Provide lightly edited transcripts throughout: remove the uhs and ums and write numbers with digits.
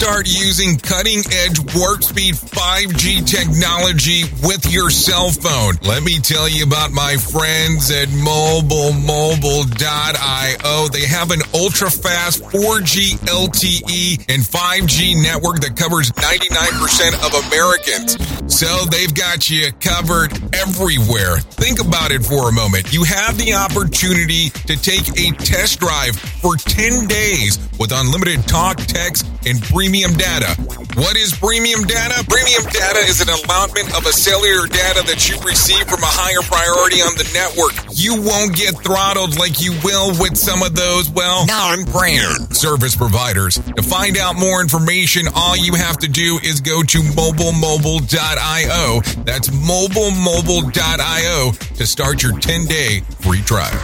start using cutting-edge warp speed 5G technology with your cell phone. Let me tell you about my friends at mobilemobile.io. They have an ultra-fast 4G LTE and 5G network that covers 99% of Americans. So they've got you covered everywhere. Think about it for a moment. You have the opportunity to take a test drive for 10 days with unlimited talk, text, and premium data. What is premium data? Premium data is an allotment of a cellular data that you receive from a higher priority on the network. You won't get throttled like you will with some of those, non-brand service providers. To find out more information, all you have to do is go to mobilemobile.io. That's mobilemobile.io to start your 10-day free trial.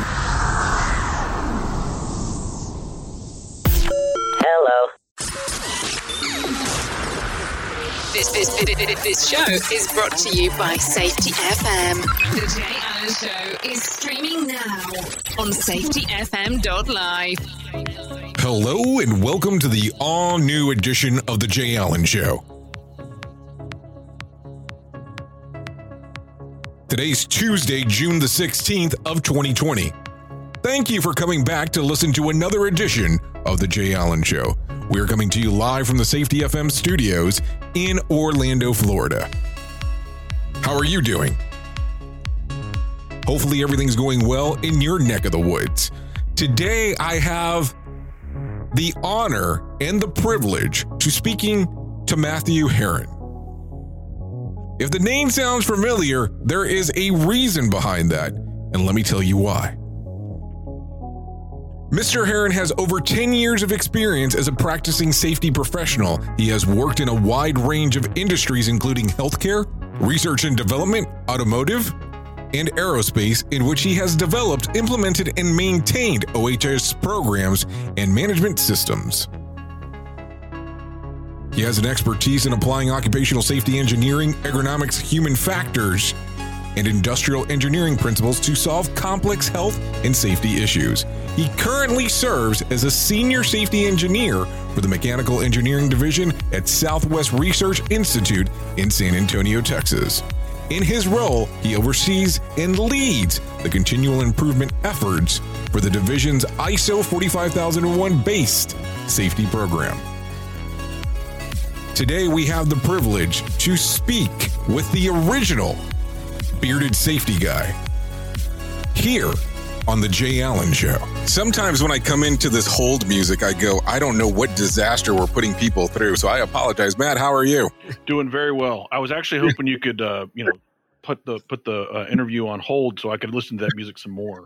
Hello. This show is brought to you by Safety FM. The Jay Allen Show is streaming now on safetyfm.live. Hello and welcome to the all-new edition of The Jay Allen Show. Today's Tuesday, June the 16th of 2020. Thank you for coming back to listen to another edition of The Jay Allen Show. We are coming to you live from the Safety FM studios in Orlando, Florida. How are you doing? Hopefully everything's going well in your neck of the woods. Today I have the honor and the privilege to speaking to Matthew Herron. If the name sounds familiar, there is a reason behind that, and let me tell you why. Mr. Herron has over 10 years of experience as a practicing safety professional. He has worked in a wide range of industries, including healthcare, research and development, automotive, and aerospace, in which he has developed, implemented, and maintained OHS programs and management systems. He has an expertise in applying occupational safety engineering, ergonomics, human factors, and industrial engineering principles to solve complex health and safety issues. He currently serves as a senior safety engineer for the Mechanical Engineering Division at Southwest Research Institute in San Antonio, Texas. In his role, he oversees and leads the continual improvement efforts for the division's ISO 45001 based safety program. Today, we have the privilege to speak with the original bearded safety guy here on The Jay Allen Show. Sometimes when I come into this hold music, I go, I don't know what disaster we're putting people through. So I apologize. Matt, how are you? Doing very well. I was actually hoping you could, put the interview on hold so I could listen to that music some more.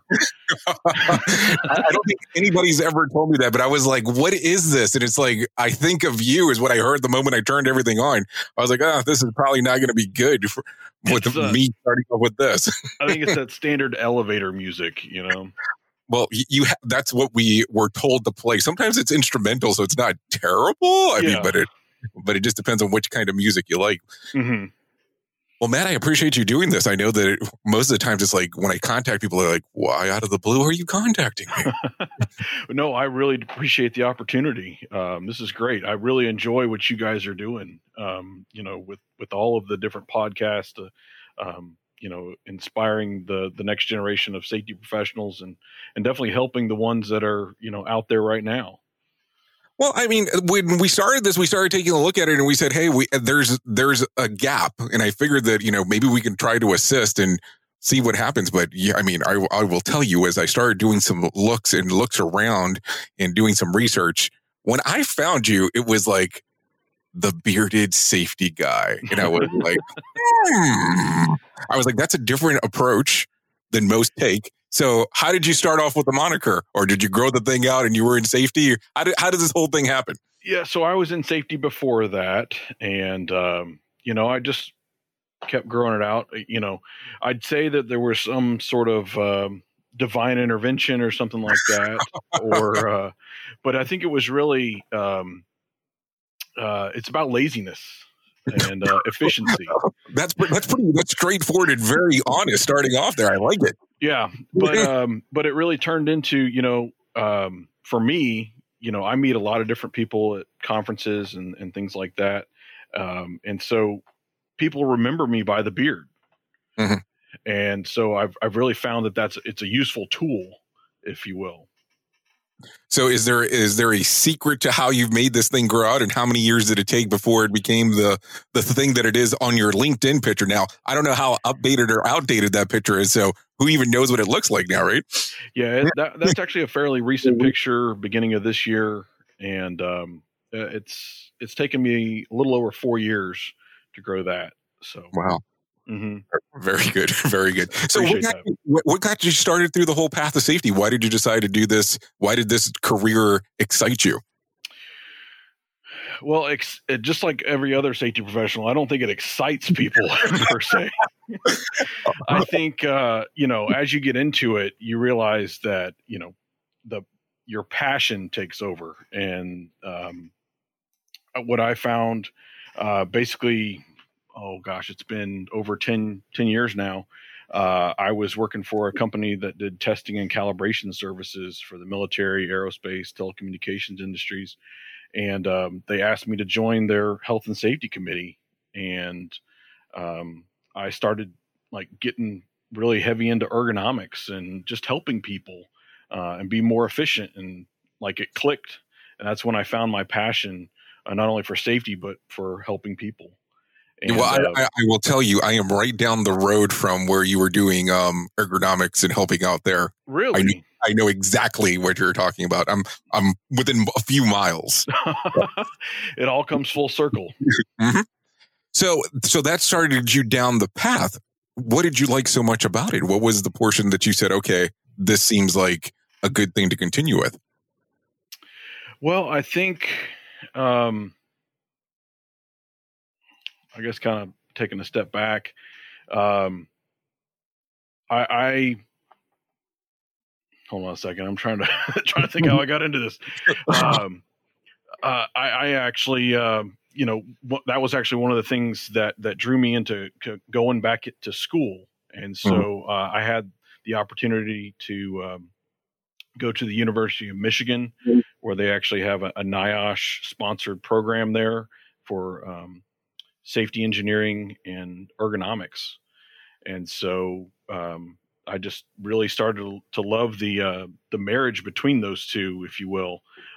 I don't think anybody's ever told me that, but I was like, what is this? And it's like, I think of you is what I heard the moment I turned everything on. I was like, this is probably not going to be good with me starting off with this. I think it's that standard elevator music, you know? Well, that's what we were told to play. Sometimes it's instrumental, so it's not terrible. I mean, but it just depends on which kind of music you like. Mm-hmm. Well, Matt, I appreciate you doing this. I know that most of the times it's like when I contact people, they're like, why out of the blue are you contacting me? No, I really appreciate the opportunity. This is great. I really enjoy what you guys are doing, with all of the different podcasts, inspiring the next generation of safety professionals and definitely helping the ones that are, out there right now. Well, I mean, when we started this, we started taking a look at it and we said, hey, there's a gap. And I figured that, maybe we can try to assist and see what happens. But yeah, I mean, I will tell you, as I started doing some looks around and doing some research, when I found you, it was like the bearded safety guy. And I was like, that's a different approach than most take. So how did you start off with the moniker, or did you grow the thing out and you were in safety? How did this whole thing happen? Yeah. So I was in safety before that. And, I just kept growing it out. I'd say that there was some sort of, divine intervention or something like that. But I think it was really, it's about laziness and efficiency. That's straightforward and very honest starting off there. I like it. Yeah. But it really turned into, for me, I meet a lot of different people at conferences and things like that. And so people remember me by the beard. Mm-hmm. And so I've really found that it's a useful tool, if you will. So is there a secret to how you've made this thing grow out, and how many years did it take before it became the thing that it is on your LinkedIn picture now? I don't know how updated or outdated that picture is, so who even knows what it looks like now, right? Yeah, that's actually a fairly recent picture, beginning of this year, and it's taken me a little over 4 years to grow that. So wow. Mm-hmm. Very good. Very good. So what got you started through the whole path of safety? Why did you decide to do this? Why did this career excite you? Well, it just like every other safety professional, I don't think it excites people per se. I think, as you get into it, you realize that, your passion takes over. And what I found basically, oh gosh, it's been over 10 years now. I was working for a company that did testing and calibration services for the military, aerospace, telecommunications industries. And they asked me to join their health and safety committee. And I started getting really heavy into ergonomics and just helping people and be more efficient. And it clicked. And that's when I found my passion, not only for safety, but for helping people. And, well, I will tell you, I am right down the road from where you were doing ergonomics and helping out there. Really? I know exactly what you're talking about. I'm within a few miles. It all comes full circle. Mm-hmm. So that started you down the path. What did you like so much about it? What was the portion that you said, okay, this seems like a good thing to continue with? Well, I think, I guess kind of taking a step back, I hold on a second. I'm trying to think how I got into this. I actually, that was actually one of the things that drew me into going back to school. And so I had the opportunity to go to the University of Michigan, where they actually have a NIOSH sponsored program there for safety engineering and ergonomics. And so I just really started to love the marriage between those two, if you will,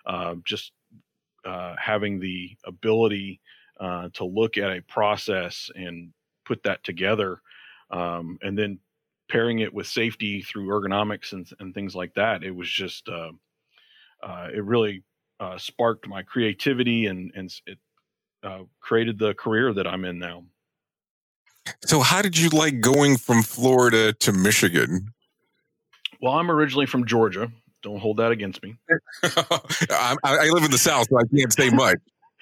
having the ability to look at a process and put that together, and then pairing it with safety through ergonomics and things like that. It was just, it really sparked my creativity and it created the career that I'm in now. So how did you like going from Florida to Michigan? Well, I'm originally from Georgia. Don't hold that against me. I live in the South, so I can't say much.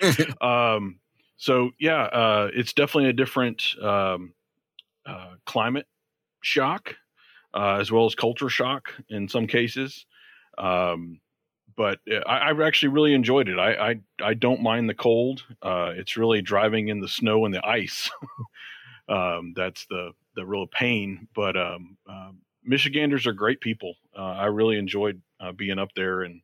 So yeah, it's definitely a different climate shock, as well as culture shock in some cases. But I've actually really enjoyed it. I don't mind the cold. It's really driving in the snow and the ice. That's the real pain. But Michiganders are great people. I really enjoyed being up there, and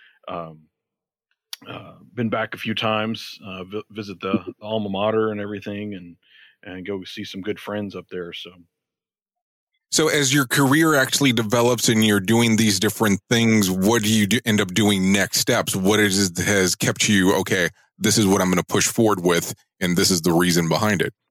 been back a few times, visit the alma mater and everything, and go see some good friends up there. So as your career actually develops and you're doing these different things, what do you end up doing next steps? What is it has kept you, okay, this is what I'm going to push forward with, and this is the reason behind it?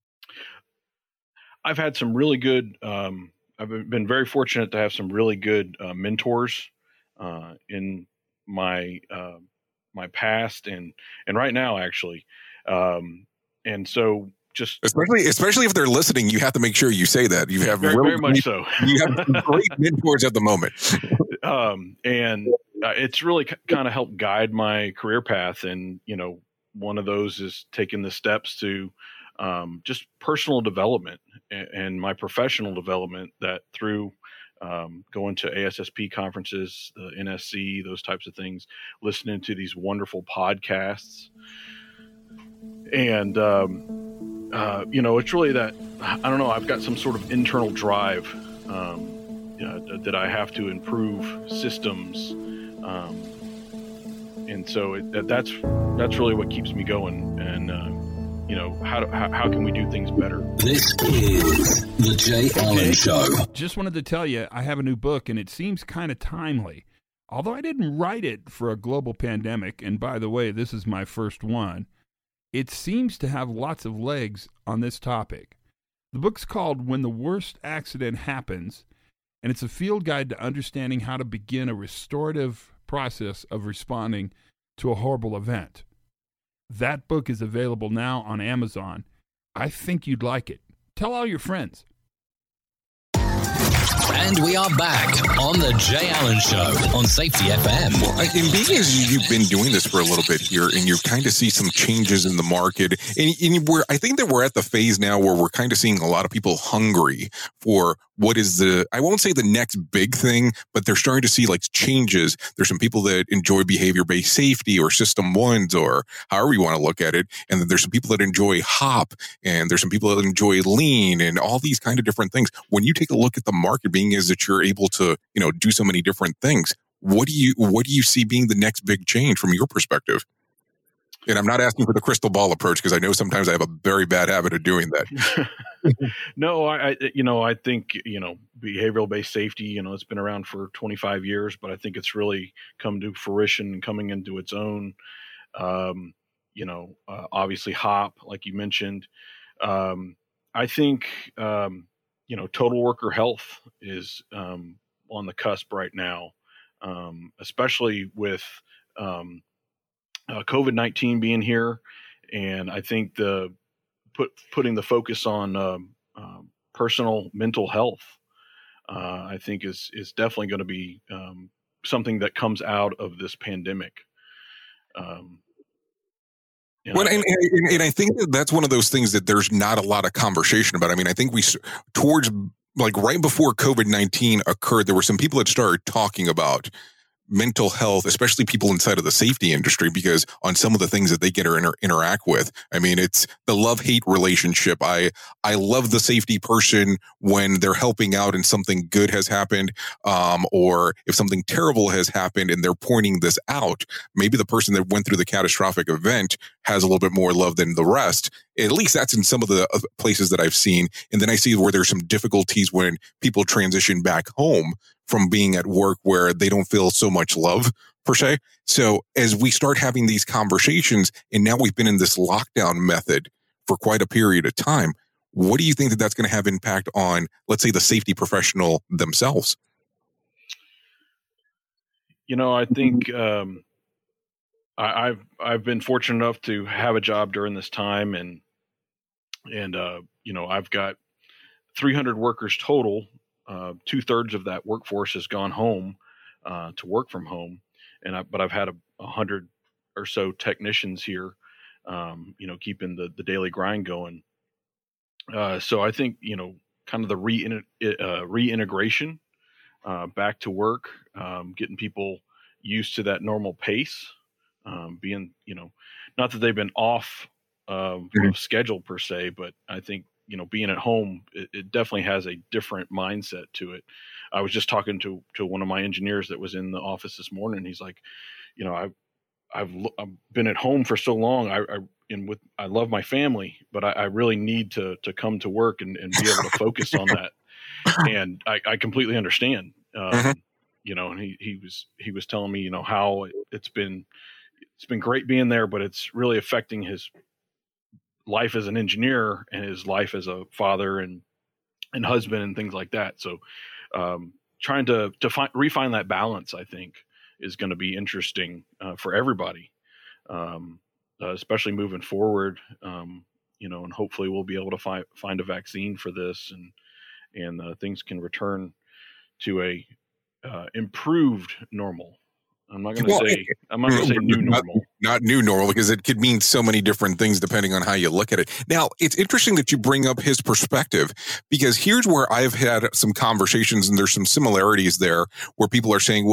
I've had some really good, I've been very fortunate to have some really good mentors in my my past and right now, actually. And so just especially if they're listening, you have to make sure you say that. You have very much so. You have great mentors at the moment. And it's really kind of helped guide my career path. And, one of those is taking the steps to just personal development and my professional development, that through going to ASSP conferences, the NSC, those types of things, listening to these wonderful podcasts. And, it's really that, I don't know, I've got some sort of internal drive that I have to improve systems And so that's really what keeps me going. And how can we do things better? This is the Jay Allen Show. Just wanted to tell you, I have a new book, and it seems kind of timely. Although I didn't write it for a global pandemic, and by the way, this is my first one, it seems to have lots of legs on this topic. The book's called When the Worst Accident Happens, and it's a field guide to understanding how to begin a restorative process of responding to a horrible event. That book is available now on Amazon. I think you'd like it. Tell all your friends. And we are back on the Jay Allen Show on Safety FM. Well, and being as you've been doing this for a little bit here, and you kind of see some changes in the market, and I think that we're at the phase now where we're kind of seeing a lot of people hungry for what is I won't say the next big thing, but they're starting to see like changes. There's some people that enjoy behavior-based safety or System 1s or however you want to look at it. And then there's some people that enjoy HOP, and there's some people that enjoy lean and all these kind of different things. When you take a look at the market, being is that you're able to, do so many different things, what do you see being the next big change from your perspective? And I'm not asking for the crystal ball approach, because I know sometimes I have a very bad habit of doing that. No, I think, behavioral-based safety, it's been around for 25 years, but I think it's really come to fruition and coming into its own. Obviously HOP, like you mentioned. I think, total worker health is on the cusp right now, especially with COVID-19 being here. And I think putting the focus on personal mental health, I think is definitely going to be something that comes out of this pandemic. Well, and I think that's one of those things that there's not a lot of conversation about. I mean, I think towards like right before COVID-19 occurred, there were some people that started talking about mental health, especially people inside of the safety industry, because on some of the things that they get to interact with, I mean, it's the love-hate relationship. I love the safety person when they're helping out and something good has happened, or if something terrible has happened and they're pointing this out, maybe the person that went through the catastrophic event has a little bit more love than the rest. At least that's in some of the places that I've seen. And then I see where there's some difficulties when people transition back home from being at work where they don't feel so much love per se. So as we start having these conversations, and now we've been in this lockdown method for quite a period of time, what do you think that that's going to have impact on, let's say, the safety professional themselves? I think I've been fortunate enough to have a job during this time, and I've got 300 workers total. 2/3 of that workforce has gone home to work from home, but I've had 100 or so technicians here, keeping the daily grind going. So I think kind of the reintegration back to work, getting people used to that normal pace, being not that they've been off of schedule per se, but I think being at home, it definitely has a different mindset to it. I was just talking to one of my engineers that was in the office this morning. He's like, I've been at home for so long. I love my family, but I really need to come to work and be able to focus on that. And I completely understand. And he was telling me, how it's been great being there, but it's really affecting his life as an engineer and his life as a father and husband and things like that. So, trying to refine that balance, I think, is going to be interesting for everybody, especially moving forward. And hopefully we'll be able to find a vaccine for this, and things can return to a improved normal. I'm not going to say new normal. Not new normal, because it could mean so many different things depending on how you look at it. Now, it's interesting that you bring up his perspective, because here's where I've had some conversations, and there's some similarities there where people are saying, well,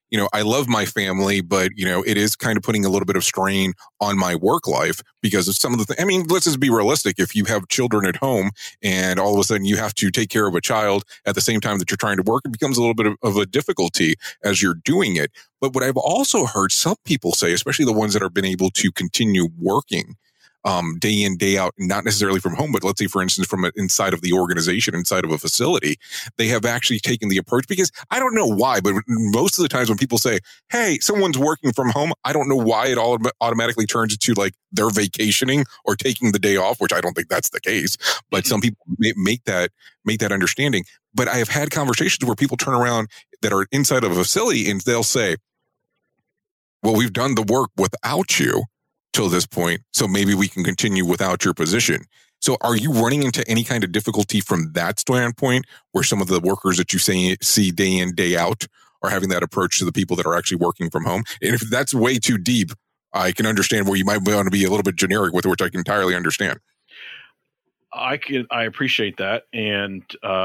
I love my family, but, it is kind of putting a little bit of strain on my work life because of some of the things. I mean, let's just be realistic. If you have children at home and all of a sudden you have to take care of a child at the same time that you're trying to work, it becomes a little bit of a difficulty as you're doing it. But what I've also heard some people say, especially the ones that have been able to continue working day in, day out, not necessarily from home, but let's say, for instance, from inside of the organization, inside of a facility, they have actually taken the approach, because I don't know why, but most of the times when people say, hey, someone's working from home, I don't know why it all automatically turns into like they're vacationing or taking the day off, which I don't think that's the case. But some people make that understanding. But I have had conversations where people turn around that are inside of a facility and they'll say, well, we've done the work without you till this point, so maybe we can continue without your position. So are you running into any kind of difficulty from that standpoint, where some of the workers that you see day in, day out are having that approach to the people that are actually working from home? And if that's way too deep, I can understand where you might want to be a little bit generic with it, which I can entirely understand. I appreciate that. And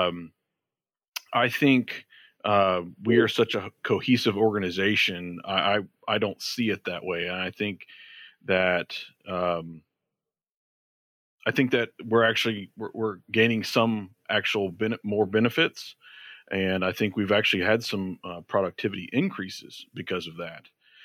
I think we are such a cohesive organization. I don't see it that way. And I think that we're gaining some actual more benefits, and I think we've actually had some productivity increases because of that.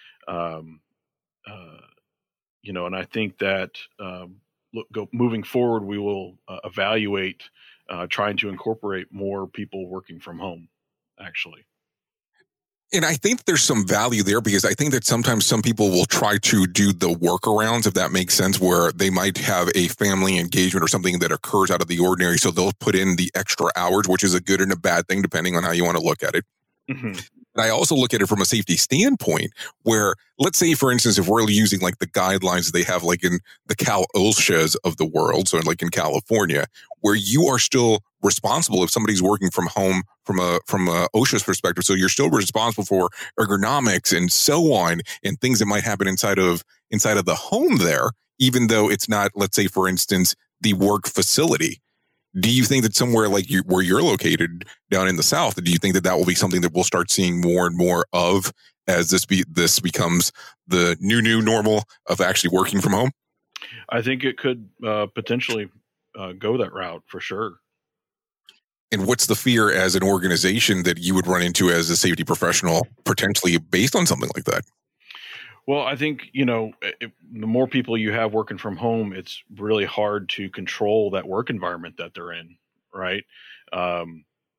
And I think that moving forward, we will evaluate trying to incorporate more people working from home, actually. And I think there's some value there, because I think that sometimes some people will try to do the workarounds, if that makes sense, where they might have a family engagement or something that occurs out of the ordinary. So they'll put in the extra hours, which is a good and a bad thing, depending on how you want to look at it. Mm-hmm. And I also look at it from a safety standpoint, where, let's say, for instance, if we're using like the guidelines they have like in the Cal OSHAs of the world, so like in California, where you are still responsible if somebody's working from home from a OSHA's perspective. So you're still responsible for ergonomics and so on, and things that might happen inside of the home there, even though it's not, let's say, for instance, the work facility. Do you think that somewhere like where you're located down in the South, do you think that will be something that we'll start seeing more and more of as this becomes the new normal of actually working from home? I think it could potentially go that route for sure. And what's the fear as an organization that you would run into as a safety professional, potentially based on something like that? Well, I think, the more people you have working from home, it's really hard to control that work environment that they're in, right? Do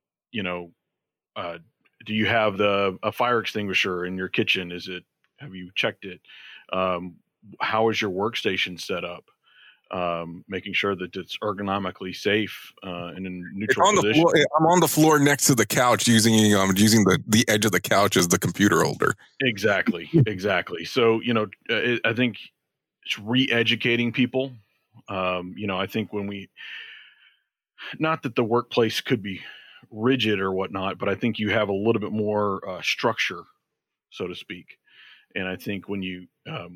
you have a fire extinguisher in your kitchen? Have you checked it? How is your workstation set up? Making sure that it's ergonomically safe and in neutral position. I'm on the floor next to the couch using the edge of the couch as the computer holder. Exactly. So, I think it's re-educating people. I think not that the workplace could be rigid or whatnot, but I think you have a little bit more structure, so to speak. And I think when you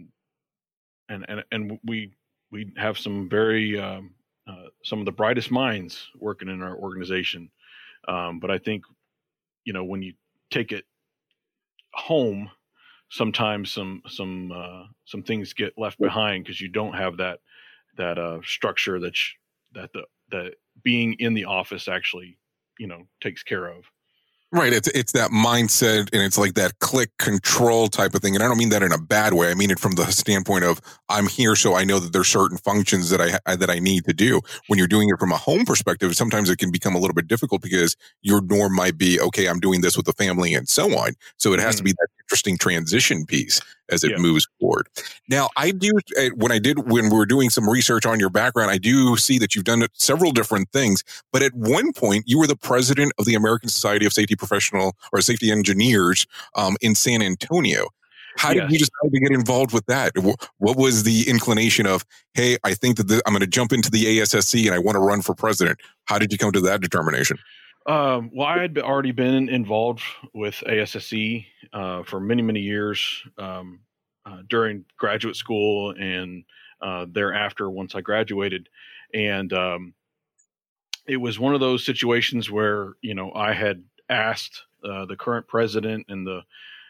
we have some very some of the brightest minds working in our organization, but I think when you take it home, sometimes some things get left behind because you don't have that structure that being in the office actually takes care of. Right. It's that mindset, and it's like that click control type of thing. And I don't mean that in a bad way. I mean it from the standpoint of, I'm here so I know that there's certain functions that I need to do. When you're doing it from a home perspective, sometimes it can become a little bit difficult because your norm might be, okay, I'm doing this with the family and so on. So it has to be that interesting transition piece as it moves forward. Now, when we were doing some research on your background, I do see that you've done several different things, but at one point you were the president of the American Society of Safety Professional or Safety Engineers in San Antonio. How did you decide to get involved with that? What was the inclination of, hey, I think that I'm going to jump into the ASSC and I want to run for president? How did you come to that determination? Well, I had already been involved with ASSC for many, many years during graduate school and thereafter once I graduated. And it was one of those situations where, I had asked the current president and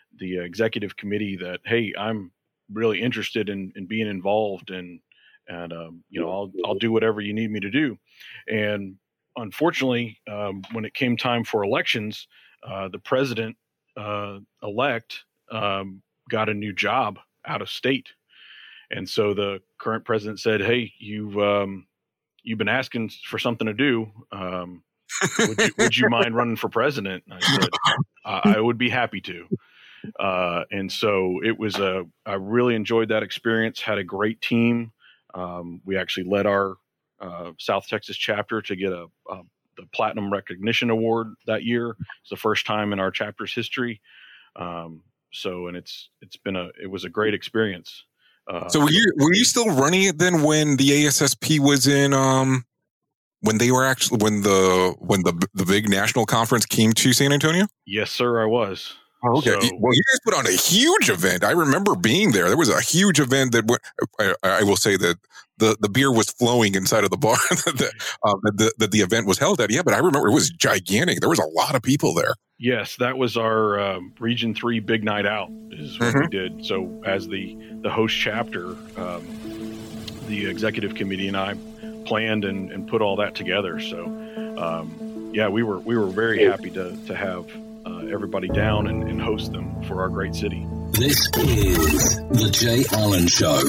the executive committee that, hey, I'm really interested in being involved, and I'll do whatever you need me to do. And unfortunately, when it came time for elections, the president elect got a new job out of state. And so the current president said, hey, you've been asking for something to do. Would you mind running for president? And I said, I would be happy to. And so it was I really enjoyed that experience, had a great team. We actually led our South Texas chapter to get the Platinum Recognition Award that year. It's the first time in our chapter's history. It was a great experience. So were you still running it then when the ASSP was in when they were actually when the big national conference came to San Antonio? Yes, sir, I was. Oh, okay. Well, you guys put on a huge event. I remember being there. There was a huge event that I will say that the beer was flowing inside of the bar that the event was held at. Yeah, but I remember it was gigantic. There was a lot of people there. Yes, that was our Region 3 Big Night Out is what we did. So as the host chapter, the executive committee and I planned and put all that together. So, we were very happy to have everybody down and host them for our great city. This is The Jay Allen Show.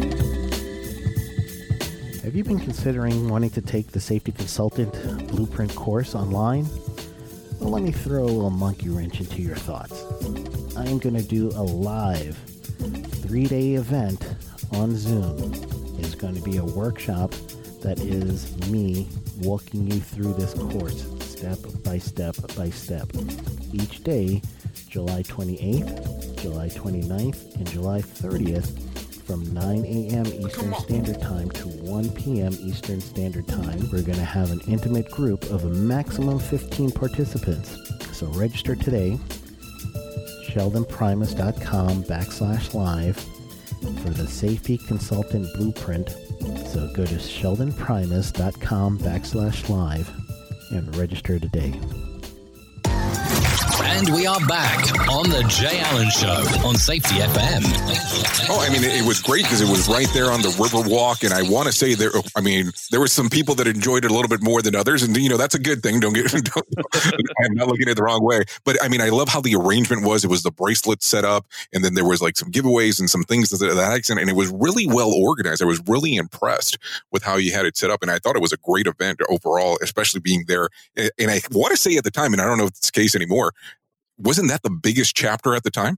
Have you been considering wanting to take the Safety Consultant Blueprint course online? Well, let me throw a little monkey wrench into your thoughts. I am going to do a live 3-day event on Zoom. It's going to be a workshop that is me walking you through this course step by step by step. Each day, July 28th, July 29th, and July 30th, from 9 a.m. Eastern Standard Time to 1 p.m. Eastern Standard Time. We're going to have an intimate group of a maximum 15 participants. So register today, sheldonprimus.com/live for the Safety Consultant Blueprint. So go to sheldonprimus.com/live and register today. And we are back on the Jay Allen Show on Safety FM. Oh, I mean, it was great because it was right there on the Riverwalk, and I want to say there were some people that enjoyed it a little bit more than others, and that's a good thing. I'm not looking at it the wrong way, but I mean, I love how the arrangement was. It was the bracelet set up, and then there was like some giveaways and some things and it was really well organized. I was really impressed with how you had it set up, and I thought it was a great event overall, especially being there. And I want to say at the time, and I don't know if it's the case anymore, wasn't that the biggest chapter at the time?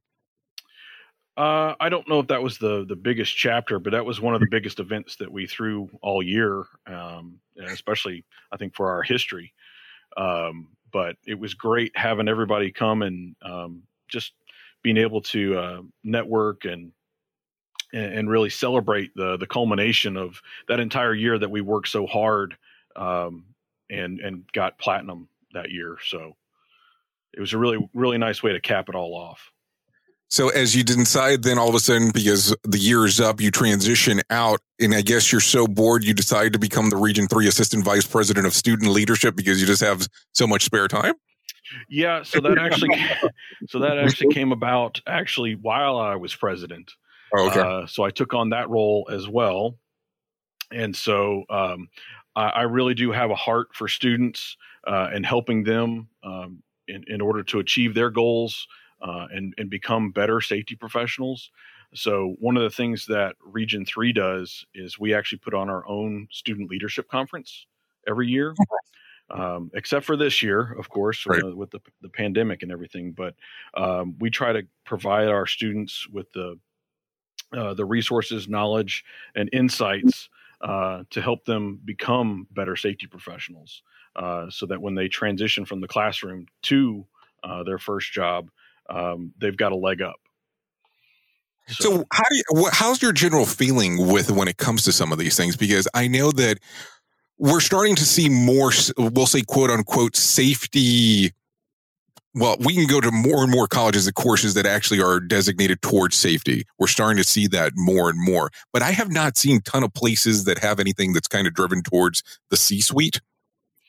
I don't know if that was the biggest chapter, but that was one of the biggest events that we threw all year, and especially I think for our history. But it was great having everybody come and just being able to network and really celebrate the culmination of that entire year that we worked so hard and got platinum that year. So it was a really, really nice way to cap it all off. So as you decide then all of a sudden, because the year is up, you transition out, and I guess you're so bored you decide to become the Region 3 Assistant Vice President of Student Leadership because you just have so much spare time? Yeah, so that actually came about while I was president. Oh, okay. So I took on that role as well. And so I really do have a heart for students and helping them in order to achieve their goals and become better safety professionals. So one of the things that Region 3 does is we actually put on our own student leadership conference every year, except for this year, of course, right, with the pandemic and everything. But we try to provide our students with the resources, knowledge, and insights to help them become better safety professionals. So that when they transition from the classroom to their first job, they've got a leg up. So how's your general feeling when it comes to some of these things? Because I know that we're starting to see more, we'll say, quote unquote, safety. Well, we can go to more and more colleges and courses that actually are designated towards safety. We're starting to see that more and more. But I have not seen a ton of places that have anything that's kind of driven towards the C-suite.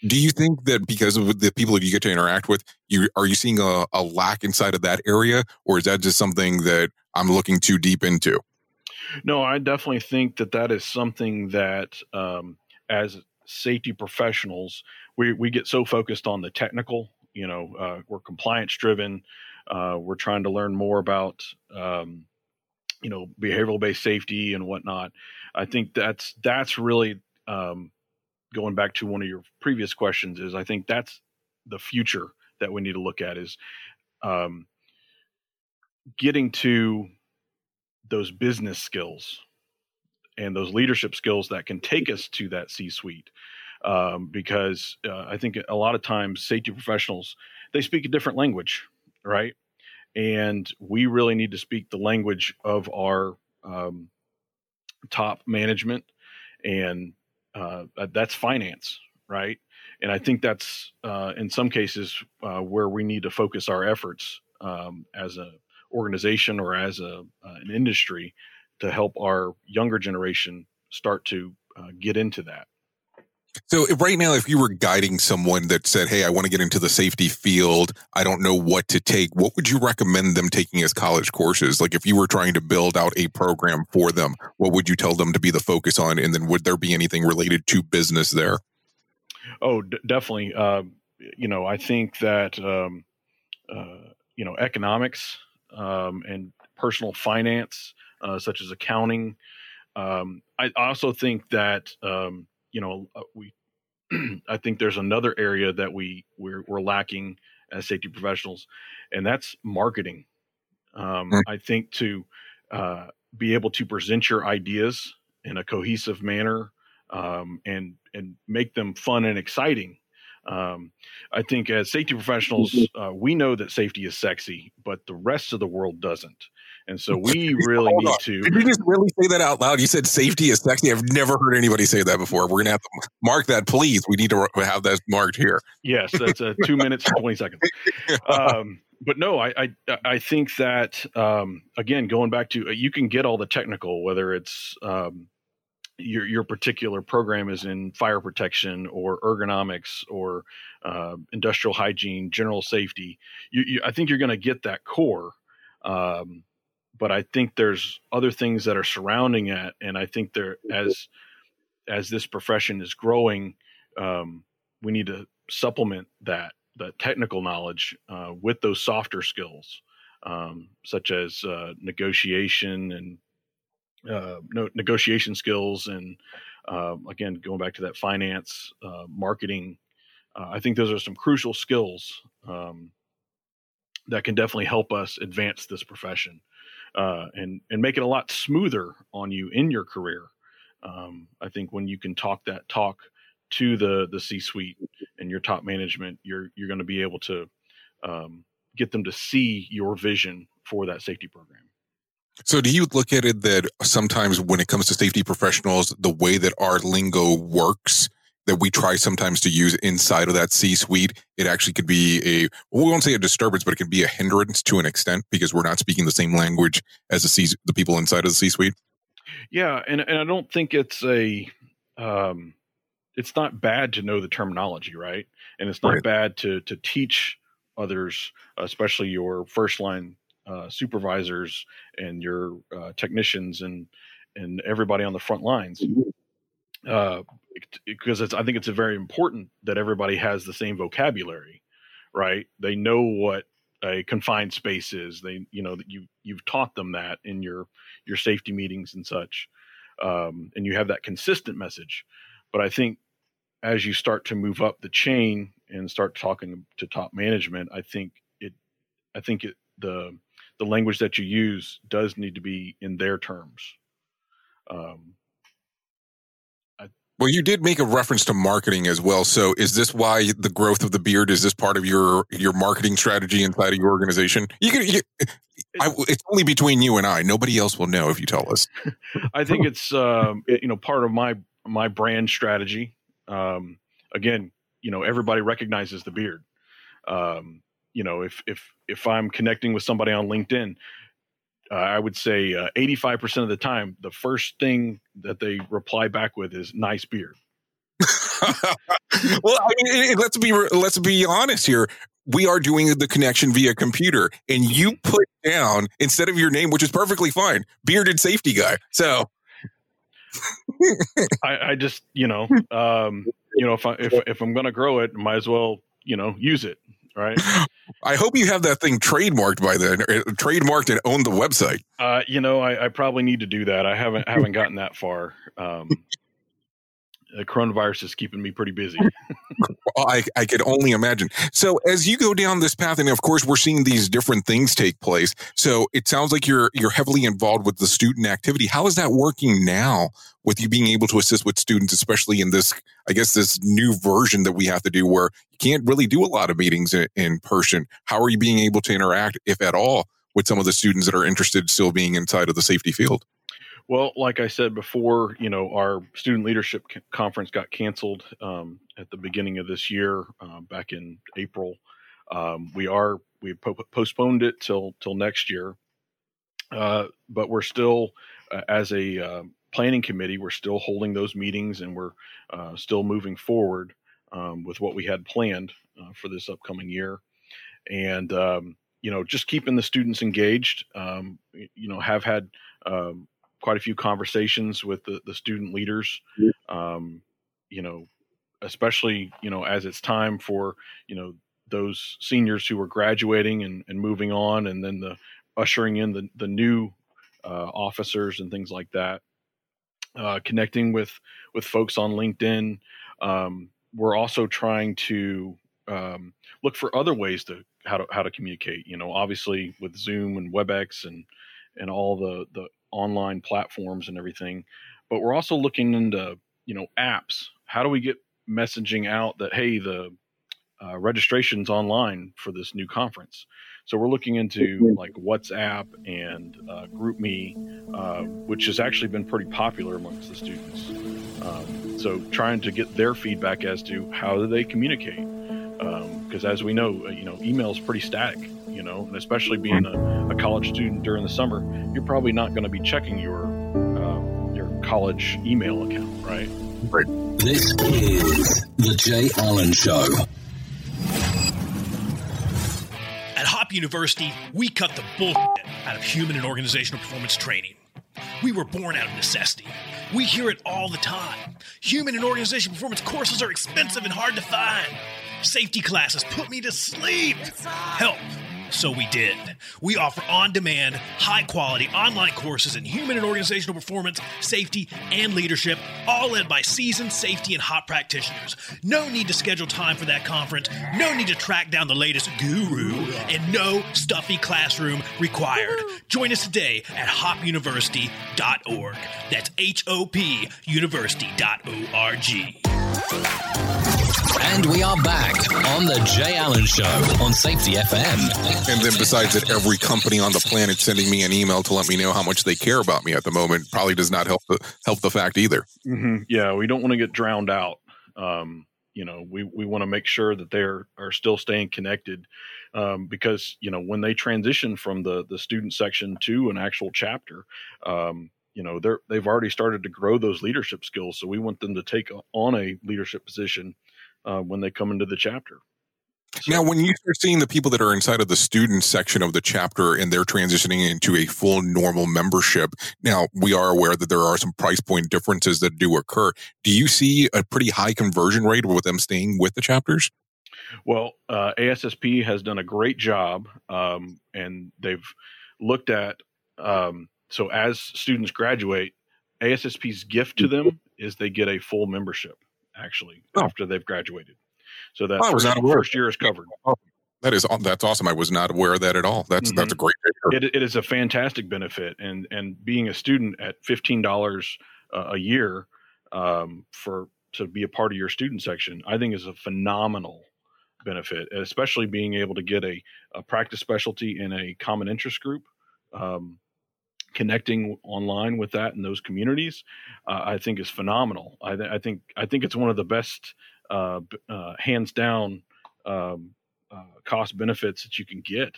Do you think that because of the people that you get to interact with, are you seeing a lack inside of that area, or is that just something that I'm looking too deep into? No, I definitely think that is something that as safety professionals, we get so focused on the technical. We're compliance driven. We're trying to learn more about behavioral based safety and whatnot. I think that's really going back to one of your previous questions. Is I think that's the future that we need to look at is getting to those business skills and those leadership skills that can take us to that C-suite. Because I think a lot of times safety professionals, they speak a different language, right? And we really need to speak the language of our top management, and that's finance, right? And I think that's in some cases where we need to focus our efforts as an organization or as an industry to help our younger generation start to get into that. So right now, if you were guiding someone that said, hey, I want to get into the safety field, I don't know what to take, what would you recommend them taking as college courses? Like if you were trying to build out a program for them, what would you tell them to be the focus on? And then would there be anything related to business there? Oh, definitely. I think that, economics and personal finance, such as accounting. I also think that, I think there's another area that we're lacking as safety professionals, and that's marketing. I think to be able to present your ideas in a cohesive manner and make them fun and exciting. I think as safety professionals, we know that safety is sexy, but the rest of the world doesn't. And so we really need to. Did you just really say that out loud? You said safety is sexy. I've never heard anybody say that before. We're going to have to mark that, please. We need to have that marked here. Yes, that's 2 minutes and 20 seconds. But no, I think that, again, going back to, you can get all the technical, whether it's your particular program is in fire protection or ergonomics or industrial hygiene, general safety. I think you're going to get that core. But I think there's other things that are surrounding it. And I think as this profession is growing, we need to supplement the technical knowledge with those softer skills, such as negotiation and negotiation skills. And again, going back to that finance, marketing, I think those are some crucial skills that can definitely help us advance this profession. And make it a lot smoother on you in your career. I think when you can talk to the C-suite and your top management, you're going to be able to get them to see your vision for that safety program. So do you look at it that sometimes when it comes to safety professionals, the way that our lingo works, that we try sometimes to use inside of that C-suite, it actually could be we won't say a disturbance, but it can be a hindrance to an extent because we're not speaking the same language as the people inside of the C-suite? Yeah, and I don't think it's it's not bad to know the terminology, right? And it's not bad to teach others, especially your first line supervisors and your technicians and everybody on the front lines. Because I think it's very important that everybody has the same vocabulary, right? They know what a confined space is. They, that you've taught them that in your safety meetings and such, and you have that consistent message. But I think as you start to move up the chain and start talking to top management, I think the language that you use does need to be in their terms. Well, you did make a reference to marketing as well. So is this why the growth of the beard, is this part of your marketing strategy inside of your organization? It's only between you and I. Nobody else will know if you tell us. I think it's, part of my brand strategy. Again, everybody recognizes the beard. If I'm connecting with somebody on LinkedIn, I would say 85% of the time, the first thing that they reply back with is nice beard. Well, I mean, let's be honest here. We are doing the connection via computer, and you put down, instead of your name, which is perfectly fine, Bearded Safety Guy. So I just, if I'm going to grow it, might as well, use it. Right. I hope you have that thing trademarked by then, trademarked and own the website. I probably need to do that. I haven't gotten that far. The coronavirus is keeping me pretty busy. I could only imagine. So as you go down this path, and of course we're seeing these different things take place. So it sounds like you're heavily involved with the student activity. How is that working now with you being able to assist with students, especially in this, I guess, this new version that we have to do where you can't really do a lot of meetings in person? How are you being able to interact, if at all, with some of the students that are interested still being inside of the safety field? Well, like I said before, our student leadership conference got canceled at the beginning of this year, back in April. We postponed it till next year, but we're still, as a planning committee, we're still holding those meetings, and we're still moving forward with what we had planned for this upcoming year, and just keeping the students engaged. Have had quite a few conversations with the student leaders, especially, as it's time for, those seniors who are graduating and moving on, and then the ushering in the new officers and things like that, connecting with folks on LinkedIn. We're also trying to look for other ways to how to communicate, obviously with Zoom and WebEx and all the online platforms and everything, but we're also looking into, apps. How do we get messaging out that, hey, the registration's online for this new conference? So we're looking into like WhatsApp and GroupMe, which has actually been pretty popular amongst the students. So trying to get their feedback as to how do they communicate, because as we know, email is pretty static. And especially being a college student during the summer, you're probably not going to be checking your college email account, right? Right. This is the Jay Allen Show. At Hop University, we cut the bullshit out of human and organizational performance training. We were born out of necessity. We hear it all the time. Human and organizational performance courses are expensive and hard to find. Safety classes put me to sleep. Help. So we did. We offer on-demand, high-quality online courses in human and organizational performance, safety, and leadership, all led by seasoned safety and HOP practitioners. No need to schedule time for that conference, no need to track down the latest guru, and no stuffy classroom required. Join us today at hopuniversity.org. That's HOP university.org. And we are back on the Jay Allen Show on Safety FM. And then besides that, every company on the planet sending me an email to let me know how much they care about me at the moment probably does not help the fact either. Mm-hmm. Yeah, we don't want to get drowned out. We want to make sure that they are still staying connected, because, when they transition from the student section to an actual chapter, they've already started to grow those leadership skills. So we want them to take on a leadership position when they come into the chapter. So, now, when you start seeing the people that are inside of the student section of the chapter and they're transitioning into a full normal membership, now we are aware that there are some price point differences that do occur. Do you see a pretty high conversion rate with them staying with the chapters? Well, ASSP has done a great job, and they've looked at, so as students graduate, ASSP's gift to them is they get a full membership, actually, after they've graduated. So that first year is covered. That's awesome. I was not aware of that at all. That's a great picture. It is a fantastic benefit, and being a student at $15 a year to be a part of your student section, I think is a phenomenal benefit, especially being able to get a practice specialty in a common interest group. Connecting online with that in those communities, I think is phenomenal. I think it's one of the best, hands down, cost benefits that you can get.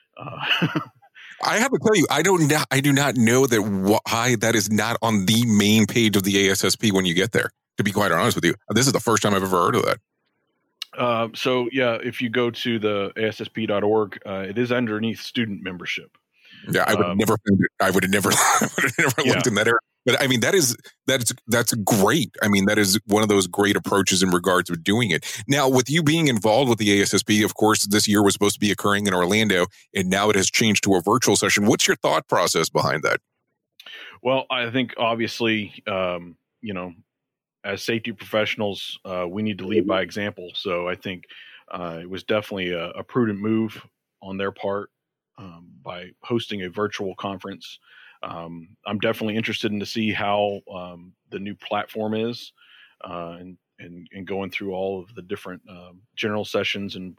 I have to tell you, I do not know that why that is not on the main page of the ASSP when you get there. to be quite honest with you. This is the first time I've ever heard of that. So yeah, if you go to the ASSP.org, it is underneath student membership. Yeah, I would have never found it. I would have never looked in that area. But I mean, that's great. I mean, that is one of those great approaches in regards to doing it. Now, with you being involved with the ASSP, of course, this year was supposed to be occurring in Orlando, and now it has changed to a virtual session. What's your thought process behind that? Well, I think obviously, as safety professionals, we need to lead by example. So I think it was definitely a prudent move on their part by hosting a virtual conference. I'm definitely interested in to see how the new platform is, and going through all of the different general sessions and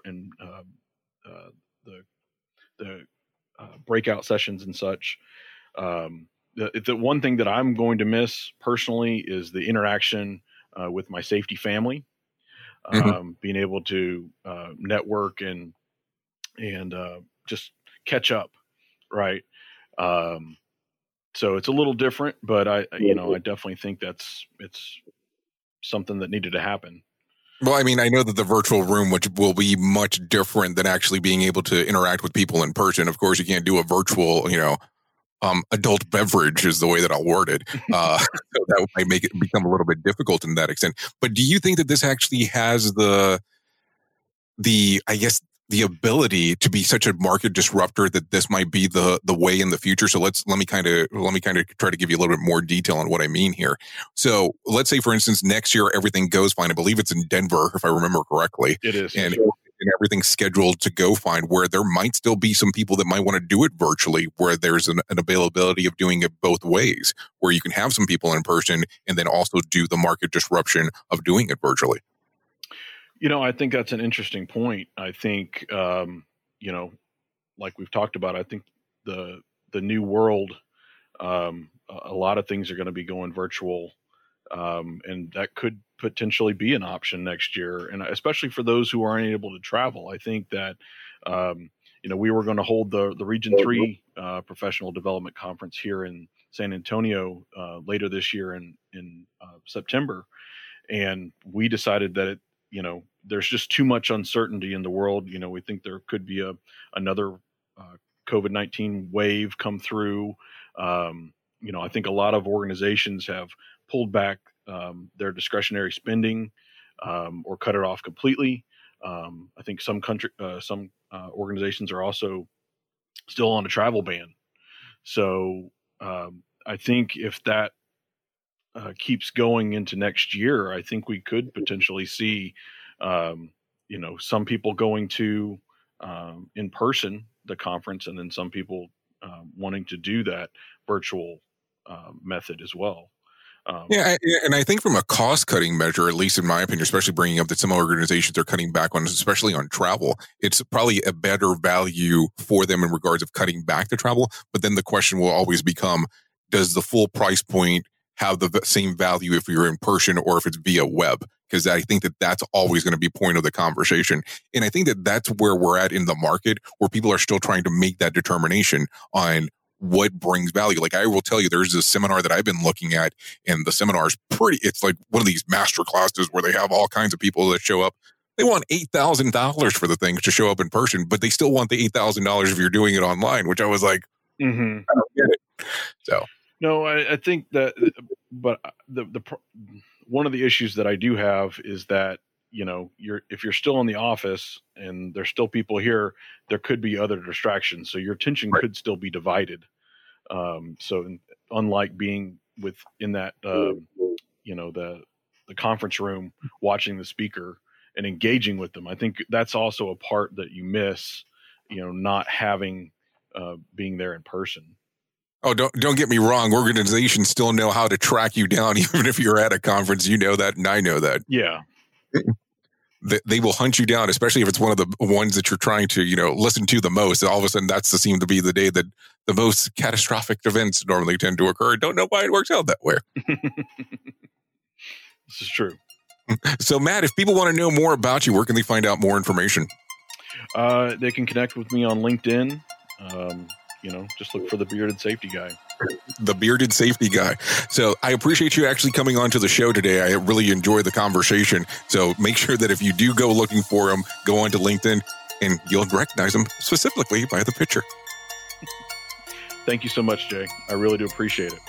the breakout sessions and such. The one thing that I'm going to miss personally is the interaction with my safety family, being able to network and just catch up, right? So it's a little different, but I definitely think it's something that needed to happen. Well, I mean, I know that the virtual room, which will be much different than actually being able to interact with people in person. Of course, you can't do a virtual, adult beverage is the way that I'll word it. So that might make it become a little bit difficult in that extent. But do you think that this actually has the ability to be such a market disruptor that this might be the way in the future? So let me kind of try to give you a little bit more detail on what I mean here. So let's say, for instance, next year everything goes fine. I believe it's in Denver, if I remember correctly. It is. And everything's scheduled to go fine, where there might still be some people that might want to do it virtually, where there's an availability of doing it both ways, where you can have some people in person and then also do the market disruption of doing it virtually. I think that's an interesting point. I think, like we've talked about, I think the new world, a lot of things are going to be going virtual, and that could potentially be an option next year. And especially for those who aren't able to travel, I think that, we were going to hold the Region 3 Professional Development Conference here in San Antonio later this year in September. And we decided that there's just too much uncertainty in the world. We think there could be another COVID-19 wave come through. I think a lot of organizations have pulled back their discretionary spending or cut it off completely. I think some organizations are also still on a travel ban. So I think if that keeps going into next year, I think we could potentially see, some people going to in person the conference, and then some people wanting to do that virtual method as well. And I think from a cost-cutting measure, at least in my opinion, especially bringing up that some organizations are cutting back on, especially on travel, it's probably a better value for them in regards of cutting back the travel. But then the question will always become, does the full price point have the same value if you're in person or if it's via web? Because I think that that's always going to be point of the conversation. And I think that that's where we're at in the market, where people are still trying to make that determination on what brings value. Like I will tell you, there's this seminar that I've been looking at, and the seminar is it's like one of these master classes where they have all kinds of people that show up. They want $8,000 for the things to show up in person, but they still want the $8,000 if you're doing it online, which I was like, I don't get it. So. No, I think that, but the one of the issues that I do have is that, if you're still in the office and there's still people here, there could be other distractions. So your attention could still be divided. So unlike being in that, the conference room, watching the speaker and engaging with them, I think that's also a part that you miss, not having, being there in person. Oh, don't get me wrong. Organizations still know how to track you down, even if you're at a conference. You know that, and I know that. Yeah. They will hunt you down, especially if it's one of the ones that you're trying to, listen to the most. All of a sudden, that's seem to be the day that the most catastrophic events normally tend to occur. Don't know why it works out that way. This is true. So, Matt, if people want to know more about you, where can they find out more information? They can connect with me on LinkedIn. just look for the bearded safety guy. The bearded safety guy. So I appreciate you actually coming on to the show today. I really enjoyed the conversation. So make sure that if you do go looking for him, go onto LinkedIn and you'll recognize him specifically by the picture. Thank you so much, Jay. I really do appreciate it.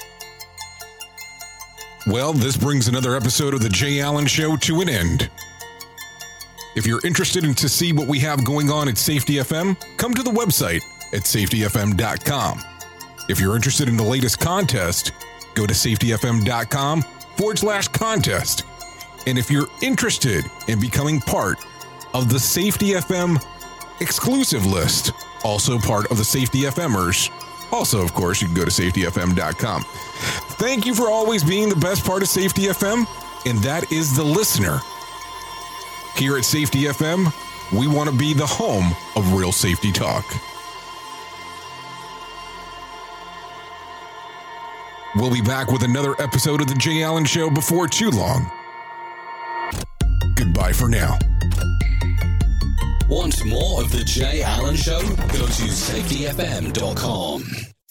Well, this brings another episode of the Jay Allen Show to an end. If you're interested in to see what we have going on at Safety FM, come to the website at safetyfm.com. If you're interested in the latest contest, go to safetyfm.com/contest. And if you're interested in becoming part of the Safety FM exclusive list, also part of the Safety FMers, also, of course, you can go to safetyfm.com. Thank you for always being the best part of Safety FM, and that is the listener. Here at Safety FM, we want to be the home of real safety talk. We'll be back with another episode of The Jay Allen Show before too long. Goodbye for now. Want more of The Jay Allen Show? Go to safetyfm.com.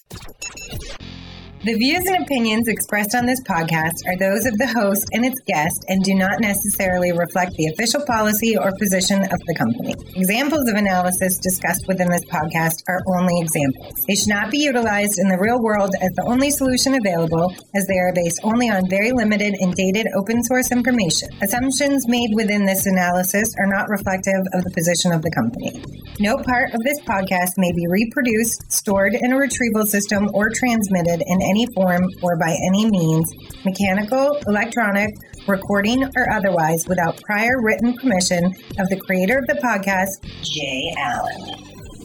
The views and opinions expressed on this podcast are those of the host and its guest and do not necessarily reflect the official policy or position of the company. Examples of analysis discussed within this podcast are only examples. They should not be utilized in the real world as the only solution available, as they are based only on very limited and dated open source information. Assumptions made within this analysis are not reflective of the position of the company. No part of this podcast may be reproduced, stored in a retrieval system, or transmitted in any form or by any means, mechanical, electronic, recording, or otherwise, without prior written permission of the creator of the podcast, Jay Allen.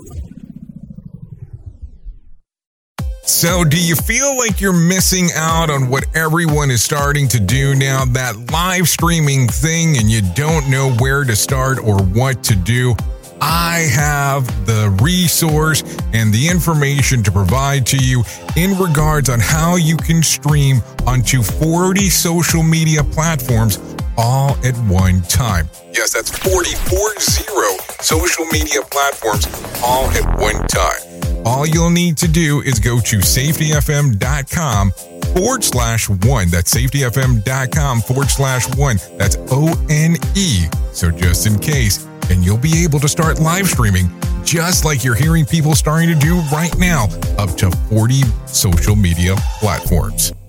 So, do you feel like you're missing out on what everyone is starting to do now, that live streaming thing, and you don't know where to start or what to do? I have the resource and the information to provide to you in regards on how you can stream onto 40 social media platforms all at one time. Yes, that's 40 social media platforms all at one time. All you'll need to do is go to safetyfm.com/1. That's safetyfm.com/1. That's ONE. So just in case. And you'll be able to start live streaming just like you're hearing people starting to do right now, up to 40 social media platforms.